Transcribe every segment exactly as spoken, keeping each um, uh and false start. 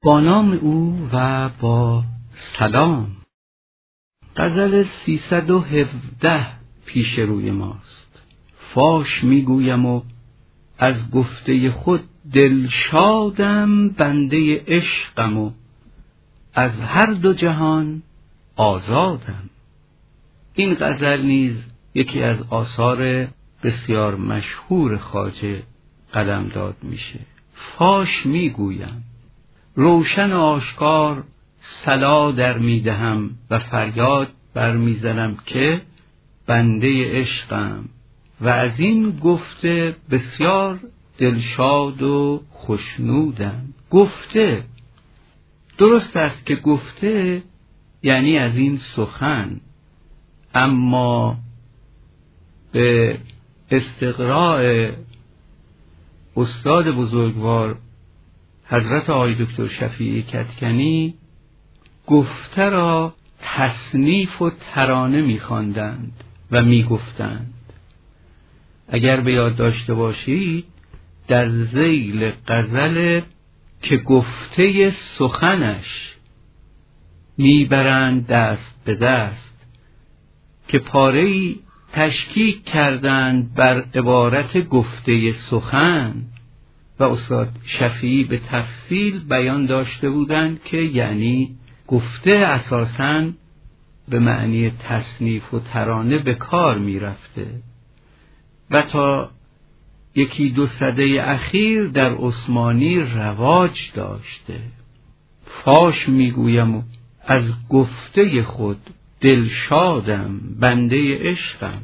با نام او و با سلام. غزل سیصد و هفده پیش روی ماست. فاش میگویم و از گفته خود دلشادم، بنده عشقم و از هر دو جهان آزادم. این غزل نیز یکی از آثار بسیار مشهور خواجه قلمداد میشه. فاش میگویم، روشن و آشکار صلا در میدهم و فریاد بر میزنم که بنده عشقم و از این گفته بسیار دلشاد و خوشنودم. گفته، درست است که گفته یعنی از این سخن، اما به استقراء استاد بزرگوار حضرت آقای دکتر شفیعی کدکنی، گفته را تصنیف و ترانه می‌خواندند و می‌گفتند. اگر به یاد داشته باشید در ذیل غزل که گفته سخنش میبرند دست به دست، که پاره‌ای تشکیک کردند بر عبارت گفته سخن و استاد شفیعی به تفصیل بیان داشته بودند که یعنی گفته اساساً به معنی تصنیف و ترانه به کار می رفته و تا یکی دو سده اخیر در عثمانی رواج داشته. فاش میگویم و از گفته خود دلشادم، بنده عشقم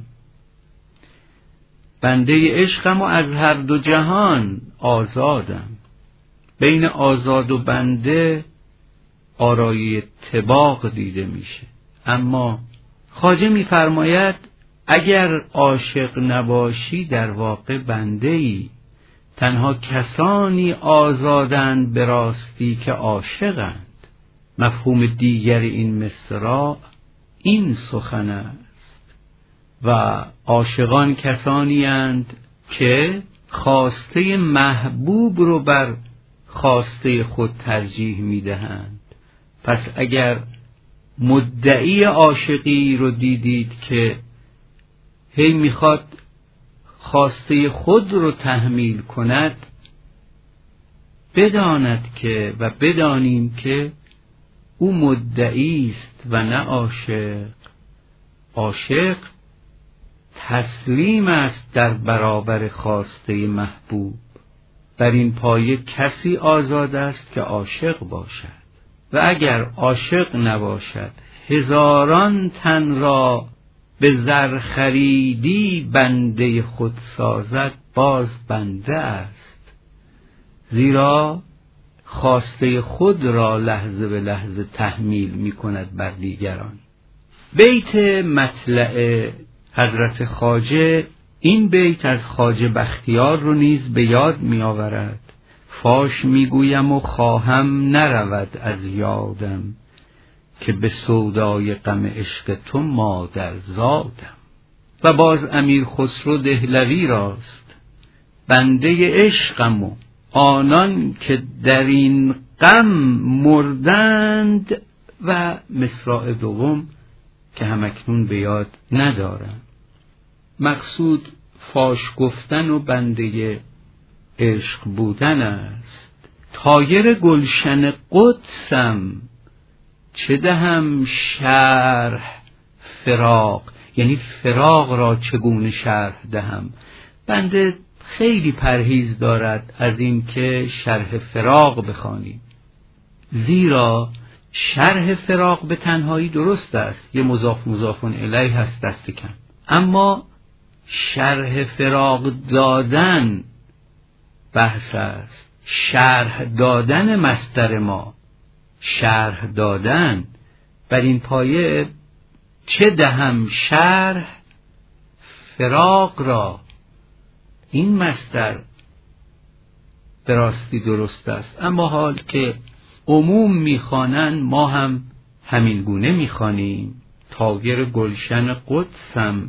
بنده عشقم و از هر دو جهان آزادم. بین آزاد و بنده آرای طباق دیده میشه، اما خواجه میفرماید اگر عاشق نباشی در واقع بنده ای. تنها کسانی آزادند به راستی که عاشقند. مفهوم دیگر این مصرع این سخن است و عاشقان کسانی اند که خواسته محبوب رو بر خواسته خود ترجیح میدهند. پس اگر مدعی عاشقی رو دیدید که هی میخواد خواسته خود رو تحمیل کند، بداند که و بدانیم که او مدعی است و نه عاشق. عاشق تسلیم است در برابر خواسته محبوب. بر این پایه کسی آزاد است که عاشق باشد و اگر عاشق نباشد هزاران تن را به زر خریدی بنده خود سازد، باز بنده است، زیرا خواسته خود را لحظه به لحظه تحمیل می کند بر دیگران. بیت مطلع حضرت خواجه، این بیت از خواجه بختیار رو نیز به یاد می آورد. فاش می گویم و خواهم نرود از یادم، که به سودای غم عشق تو مادر زادم. و باز امیر خسرو دهلوی راست، بنده عشقم و آنان که در این غم مردند. و مصرع دوم که همکنون به یاد ندارم. مقصود فاش گفتن و بنده عشق بودن است. طایر گلشن قدسم، چه دهم شرح فراق، یعنی فراق را چگونه شرح دهم. بنده خیلی پرهیز دارد از این که شرح فراق بخوانیم، زیرا شرح فراق به تنهایی درست است، یه مضاف مضاف الیه هست دست کم، اما شرح فراق دادن بحث است. شرح دادن مصدر ما، شرح دادن. بر این پایه چه دهم شرح فراق را، این مصدر به راستی درست است. اما حال که عموم میخوانند ما هم همین گونه میخوانیم. طایر گلشن قدسم،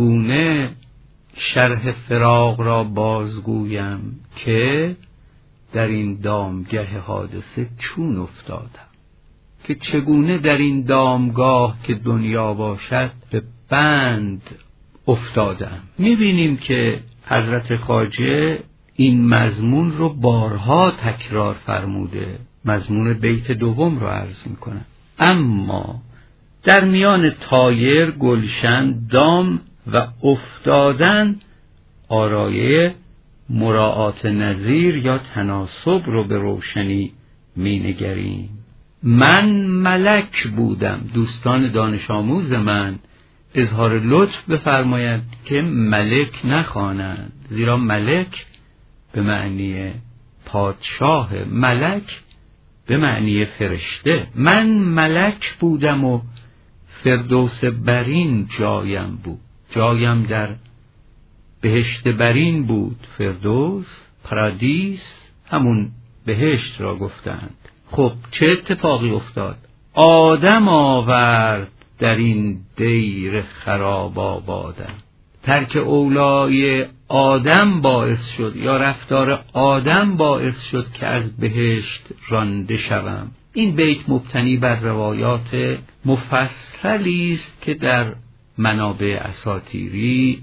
چگونه شرح فراق را بازگویم، که در این دامگه حادثه چون افتادم، که چگونه در این دامگاه که دنیا باشد به بند افتادم. میبینیم که حضرت خواجه این مضمون رو بارها تکرار فرموده. مضمون بیت دوم رو عرض میکنم: اما در میان طایر، گلشن، دام و افتادن آرایه مراعات نظیر یا تناسب رو به روشنی می نگریم. من ملک بودم. دوستان دانش آموز من اظهار لطف بفرمایند که ملک نخوانند، زیرا ملک به معنی پادشاه، ملک به معنی فرشته. من ملک بودم و فردوس برین جایم بود. جایم در بهشت برین بود. فردوس، پرادیس، همون بهشت را گفتند. خب چه اتفاقی افتاد؟ آدم آورد در این دیر خراب آبادم. ترک اولای آدم باعث شد، یا رفتار آدم باعث شد که از بهشت رانده شوم. این بیت مبتنی بر روایات مفصلی است که در منابع اساطیری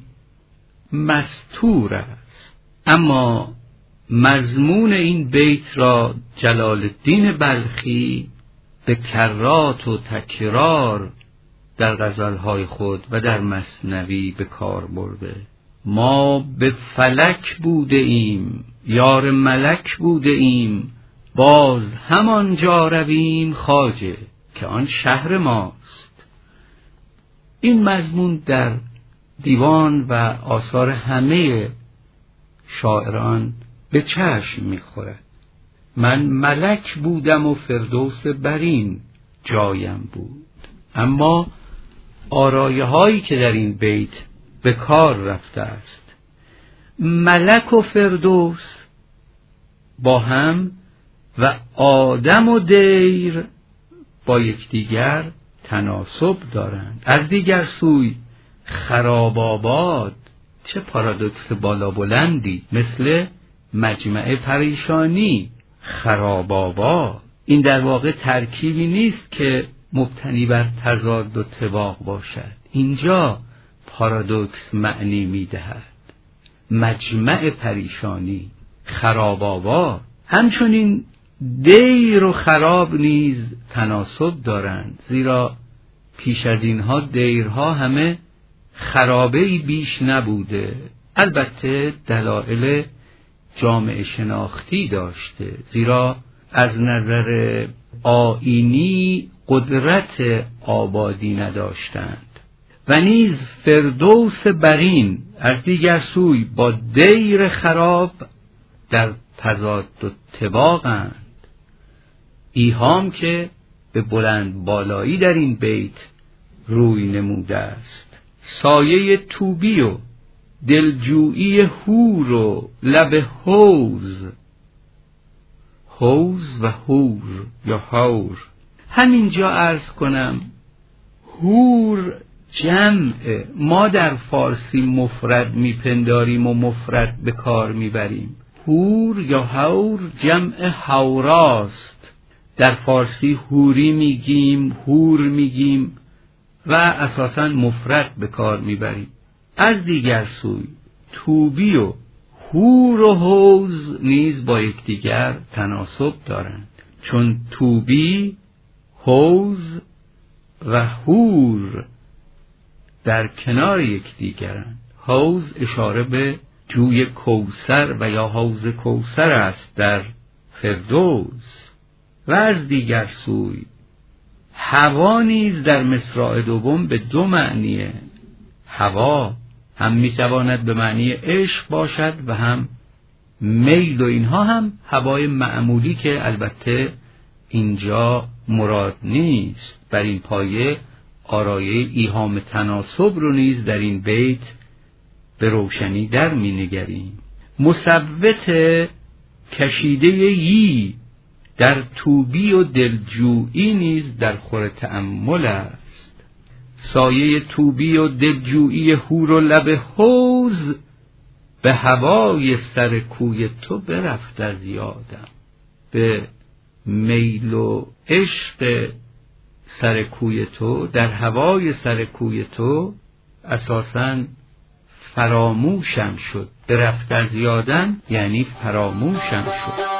مستور است. اما مضمون این بیت را جلال الدین بلخی به کرات و تکرار در غزلهای خود و در مثنوی به کار برده. ما به فلک بوده ایم، یار ملک بوده ایم، باز همانجا رویم خواجه که آن شهر ماست. این مضمون در دیوان و آثار همه شاعران به چشم می‌خورد. من ملک بودم و فردوس برین جایم بود. اما آرایه هایی که در این بیت به کار رفته است، ملک و فردوس با هم و آدم و دیر با یکدیگر تناسب دارند. از دیگر سوی خراب آباد، چه پارادوکس بالا بلندی، مثل مجمع پریشانی، خراب آباد. این در واقع ترکیبی نیست که مبتنی بر تضاد و طباق باشد. اینجا پارادوکس معنی میدهد. مجمع پریشانی، خراب آباد. همچنین دیر و خراب نیز تناسب دارند، زیرا پیش از اینها دیرها همه خرابه‌ای بیش نبوده. البته دلایل جامعه شناختی داشته، زیرا از نظر آیینی قدرت آبادی نداشتند. و نیز فردوس برین از دیگر سوی با دیر خراب در تضاد و طباقند. ایهام که به بلند بالایی در این بیت روی نموده است. سایه توبی و دلجویی هور و لب حوض، حوض و هور یا هور. همینجا عرض کنم هور جمع، ما در فارسی مفرد میپنداریم و مفرد به کار میبریم. هور یا هور جمع هوراست. در فارسی هوری میگیم، هور میگیم و اساساً مفرد به کار میبریم. از دیگر سوی توبی و هور و حوض نیز با یکدیگر تناسب دارند، چون توبی، حوض و هور در کنار یکدیگرند. حوض اشاره به جوی کوثر و یا حوض کوثر است در فردوس. و از دیگر سوی هوا نیز در مصرع دوم به دو معنیه. هوا هم میتواند به معنی عشق باشد و هم میل، و اینها هم هوای معمولی که البته اینجا مراد نیست. بر این پایه آرایه ایهام تناسب رو نیز در این بیت به روشنی در می نگریم. مصوت کشیده یی در توبی و دلجویی نیز در خور تأمل است. سایه توبی و دلجویی هور و لب حوض به هوای سر کوی تو برفت از یادم. به میل و عشق سر کوی تو، در هوای سر کوی تو اساساً فراموشم شد. برفت از یادم یعنی فراموشم شد.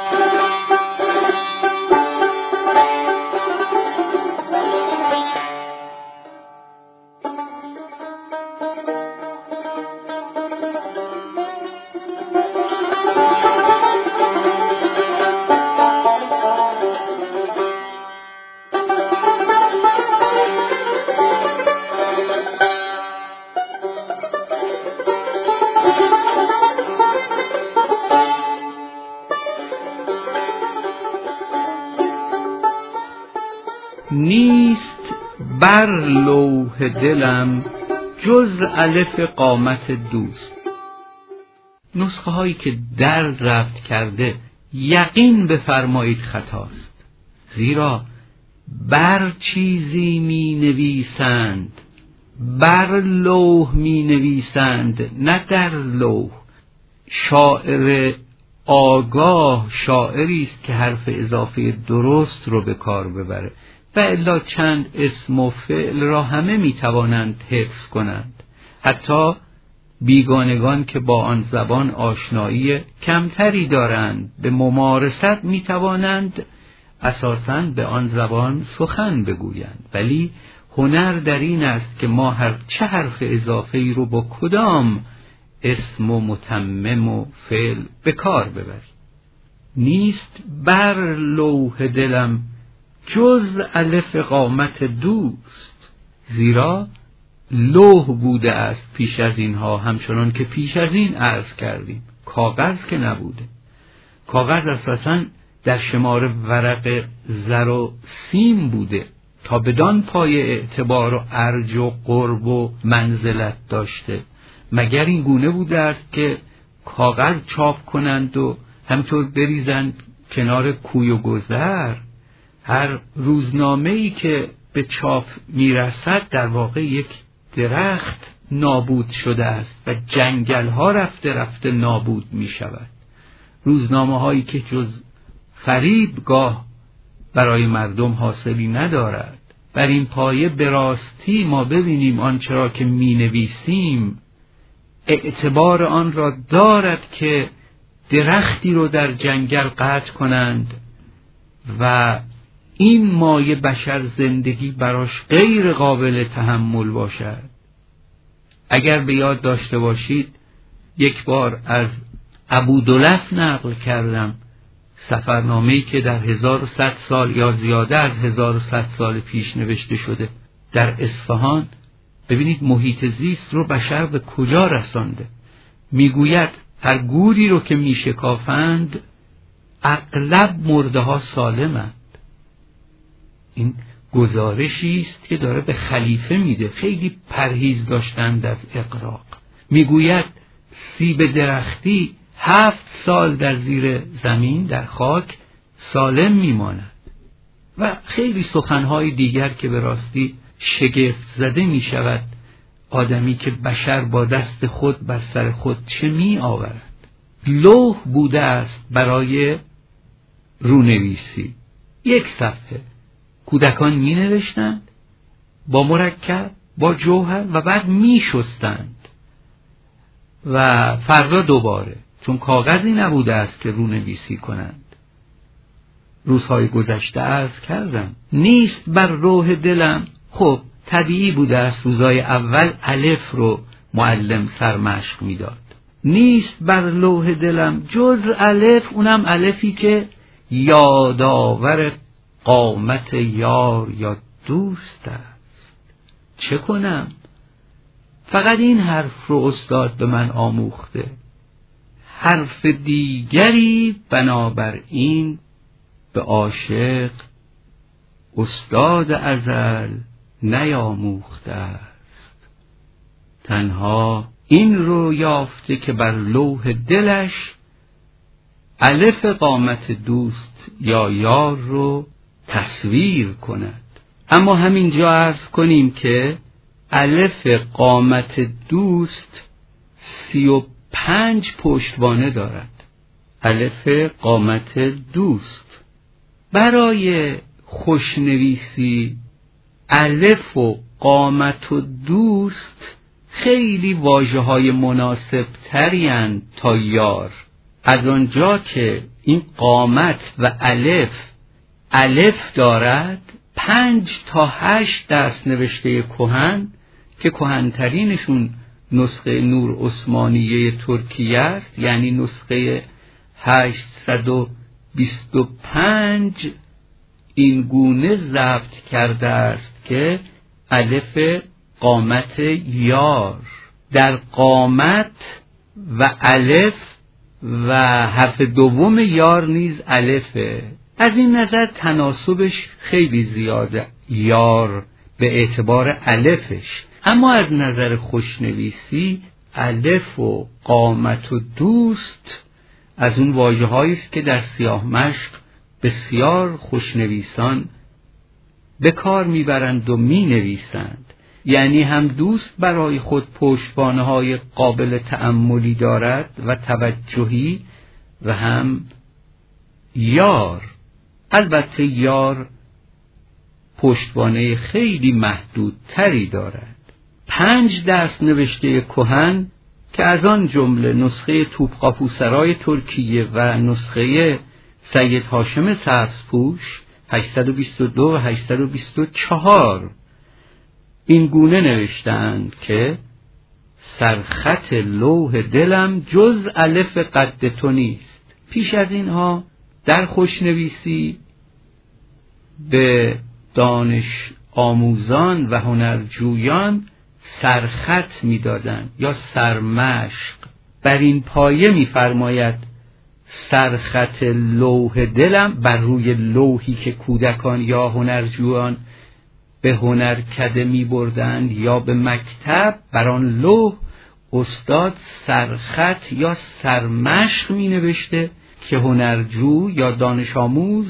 نیست بر لوح دلم جز الف قامت دوست. نسخه هایی که در رفت کرده یقین بفرمایید خطاست، زیرا بر چیزی می نویسند، بر لوح می نویسند نه در لوح. شاعر آگاه شاعری است که حرف اضافه درست رو به کار ببره، و الا چند اسم و فعل را همه می توانند حفظ کنند. حتی بیگانگان که با آن زبان آشنایی کمتری دارند به ممارست می توانند اساساً به آن زبان سخن بگویند. ولی هنر در این است که ما هر چه حرف اضافه ای رو با کدام اسم و متمم و فعل به کار ببریم. نیست بر لوح دلم جز الف قامت دوست، زیرا لوح بوده است پیش از اینها، همچنان که پیش از این عرض کردیم. کاغذ که نبوده. کاغذ اساساً در شمار ورق زر و سیم بوده تا بدان پای اعتبار و ارج و قرب و منزلت داشته. مگر این گونه بوده است که کاغذ چاپ کنند و همطور بریزند کنار کوی و گذر؟ هر روزنامه‌ای که به چاپ میرسد در واقع یک درخت نابود شده است و جنگل‌ها رفته رفته نابود می‌شود. روزنامه‌هایی که جز فریبگاه برای مردم حاصلی ندارد. بر این پایه به راستی ما ببینیم آنچه را که می‌نویسیم اعتبار آن را دارد که درختی رو در جنگل قطع کنند و این مایه بشر زندگی براش غیر قابل تحمل باشد. اگر به یاد داشته باشید یک بار از ابودلف نقل کردم، سفرنامه‌ای که در هزار و صد سال یا زیاده از هزار و صد سال پیش نوشته شده در اصفهان. ببینید محیط زیست رو بشر به کجا رسانده. میگوید هر گوری رو که میشکافند اغلب مرده ها سالمند. این گزارشی است که داره به خلیفه میده. خیلی پرهیز داشتند از اغراق. میگوید سیب درختی هفت سال در زیر زمین در خاک سالم میماند و خیلی سخنهای دیگر که به راستی شگفت زده میشود آدمی که بشر با دست خود بر سر خود چه می آورد. لوح بوده است برای رونویسی. یک صفحه کودکان می نوشتند با مرکب با جوهر و بعد می شستند و فردا دوباره، چون کاغذی نبوده است که رونویسی کنند. روزهای گذشته عرض کردم نیست بر لوح دلم. خب طبیعی بوده است روزهای اول الف رو معلم سرمشق میداد. نیست بر لوح دلم جز الف، اونم الفی که یادآور قامت یار یا دوست است. چه کنم؟ فقط این حرف رو استاد به من آموخته، حرف دیگری بنابراین به عاشق استاد ازل نیاموخته است. تنها این رو یافته که بر لوح دلش الف قامت دوست یا یار رو تصویر کند. اما همینجا عرض کنیم که الف قامت دوست سی و پنج پشتوانه دارد. الف قامت دوست. برای خوشنویسی الف و قامت و دوست خیلی واژه‌های مناسب ترین تا یار. از آنجا که این قامت و الف الف دارد، پنج تا هشت دست نوشته کهن که کهن‌ترینشون نسخه نور عثمانیه ترکیه است، یعنی نسخه هشتصد و بیست و پنج، این گونه ضبط کرده است که الف قامت یار. در قامت و الف و حرف دوم یار نیز الفه. از این نظر تناسبش خیلی زیاده یار به اعتبار الفش. اما از نظر خوشنویسی الف و قامت و دوست از اون واژه‌هایی است که در سیاه مشق بسیار خوشنویسان به کار میبرند و مینویسند. یعنی هم دوست برای خود پشتوانه‌های قابل تأملی دارد و توجهی، و هم یار. البته یار پشتوانه خیلی محدودتری دارد. پنج دست نوشته کهن که از آن جمله نسخه توپقاپوسرای ترکیه و نسخه سید هاشم سبزپوش هشتصد و بیست و دو و هشتصد و بیست و چهار این گونه نوشتند که سرخط لوح دلم جز الف قد تو نیست. پیش از اینها در خوشنویسی به دانش آموزان و هنرجویان سرخط می‌دادند یا سرمشق. بر این پایه می‌فرماید سرخط لوح دلم، بر روی لوحی که کودکان یا هنرجویان به هنرکده می‌بردند یا به مکتب، بر آن لوح استاد سرخط یا سرمشق می‌نوشته که هنرجو یا دانش آموز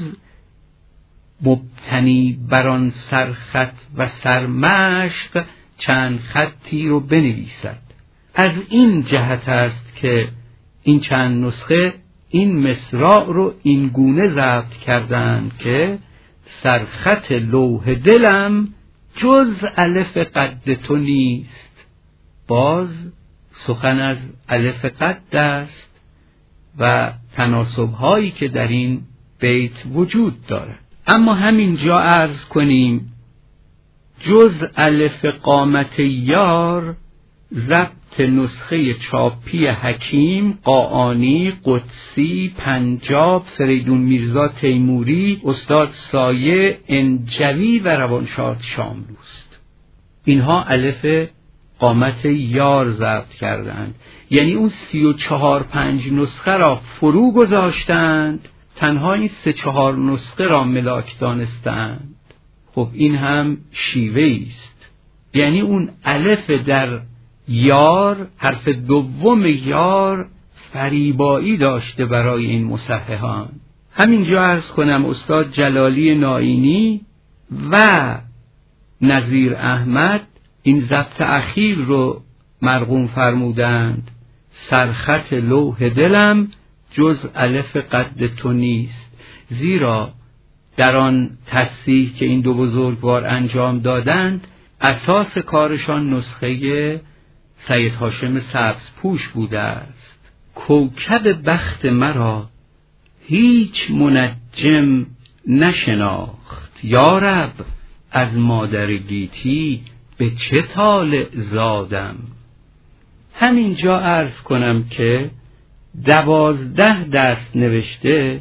مبتنی بر آن سرخط و سرمشق چند خطی رو بنویسد. از این جهت است که این چند نسخه این مصرع رو این گونه ضبط کردند که سرخط لوح دلم جز الف قد تو نیست. باز سخن از الف قد است و تناسب‌هایی که در این بیت وجود دارد. اما همینجا عرض کنیم جز الف قامت یار ضبط نسخه چاپی حکیم، قاآنی، قدسی، پنجاب، فریدون میرزا تیموری، استاد سایه، انجوی و روانشاد شاملوست. اینها الف قامت یار ضبط کردند. یعنی اون سی و چهار پنج نسخه را فرو گذاشتند، تنها این سه چهار نسخه را ملاک دانستند. خب این هم شیوه است. یعنی اون الف در یار، حرف دوم یار، فریبایی داشته برای این مصححان. همینجا عرض کنم استاد جلالی نائینی و نظیر احمد این ضبط اخیر رو مرقوم فرمودند سرخط لوح دلم جز الف قد تو نیست. زیرا در آن تصحیح که این دو بزرگوار انجام دادند اساس کارشان نسخه سید هاشم سبزپوش بوده است. کوکب بخت مرا هیچ منجم نشناخت، یارب از مادر گیتی به چه طالع زادم. همینجا عرض کنم که دوازده دست نوشته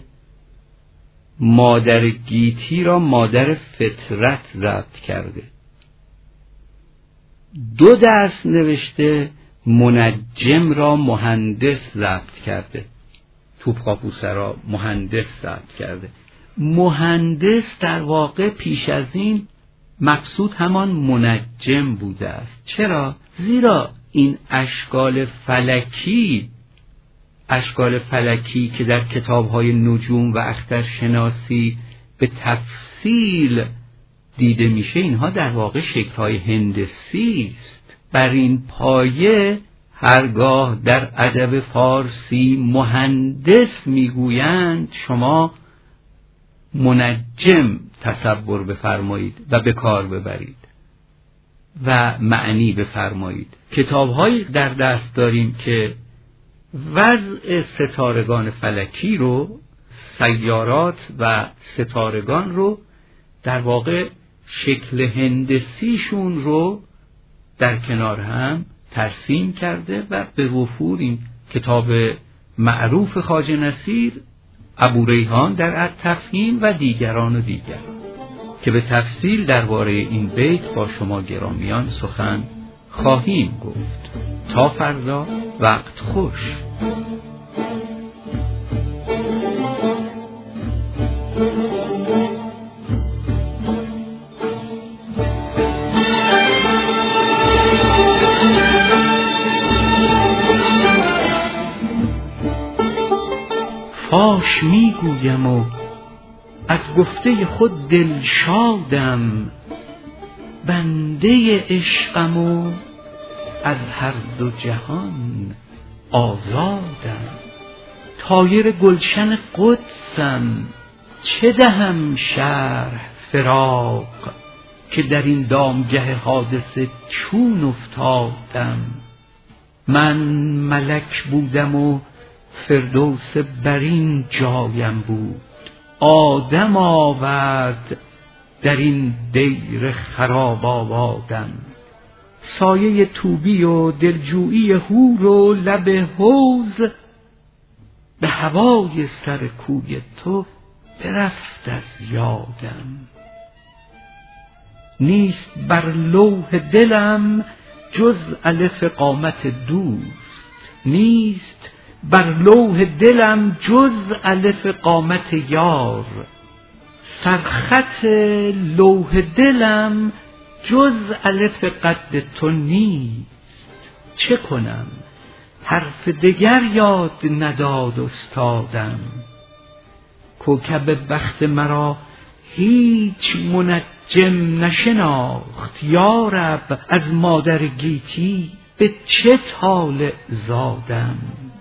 مادر گیتی را مادر فطرت ضبط کرده. دو دست نوشته منجم را مهندس ضبط کرده. توپقاپوسرا مهندس ضبط کرده. مهندس در واقع پیش از این مقصود همان منجم بوده است. چرا؟ زیرا این اشکال فلکی اشکال فلکی که در کتاب‌های نجوم و اخترشناسی به تفصیل دیده میشه، اینها در واقع شکل‌های هندسی است. بر این پایه هرگاه در ادب فارسی مهندس میگویند، شما منجم تصور بفرمایید و به کار ببرید و معنی بفرمایید. کتاب‌هایی در دست داریم که وضع ستارگان فلکی رو، سیارات و ستارگان رو، در واقع شکل هندسیشون رو در کنار هم ترسیم کرده و به وفور این کتاب معروف خواجه نصیر، ابوریحان در التفهیم و دیگران و دیگر که به تفصیل درباره این بیت با شما گرامیان سخن خواهیم گفت. تا فردا، وقت خوش. فاش میگویم و از گفته خود دلشادم، بنده عشقم و از هر دو جهان آزادم. طایر گلشن قدسم، چه دهم شرح فراق، که در این دامگه حادثه چون افتادم. من ملک بودم و فردوس برین جایم بود، آدم آورد در این دیر خراب آبادم. سایه توبی و دلجویی هور و لب حوض، به هوای سر کوی تو برفت از یادم. نیست بر لوح دلم جز الف قامت دوست، نیست بر لوح دلم جز الف قامت یار. سرخط لوح دلم جز الف قد تو نیست. چه کنم حرف دگر یاد نداد استادم. کوکب بخت مرا هیچ منجم نشناخت. یارب از مادر گیتی به چه طالع زادم.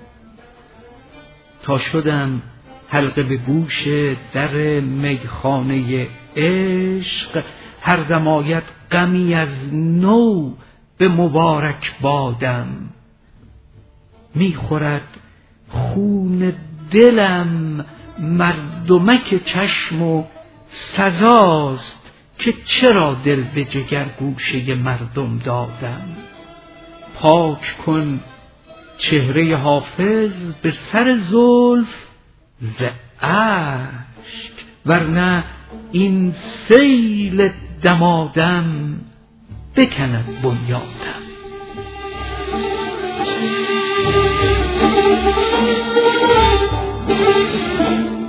تا شدم حلقه به گوش در میخانه عشق، هر دم آید غمی از نو به مبارک بادم. میخورد خون دلم مردمک چشم و سزاست که چرا دل به جگر گوشه مردم دادم. پاک کن چهره حافظ به سر زلف ز اشک، ورنه این سیل دمادم بکند بنیادم. Thank you.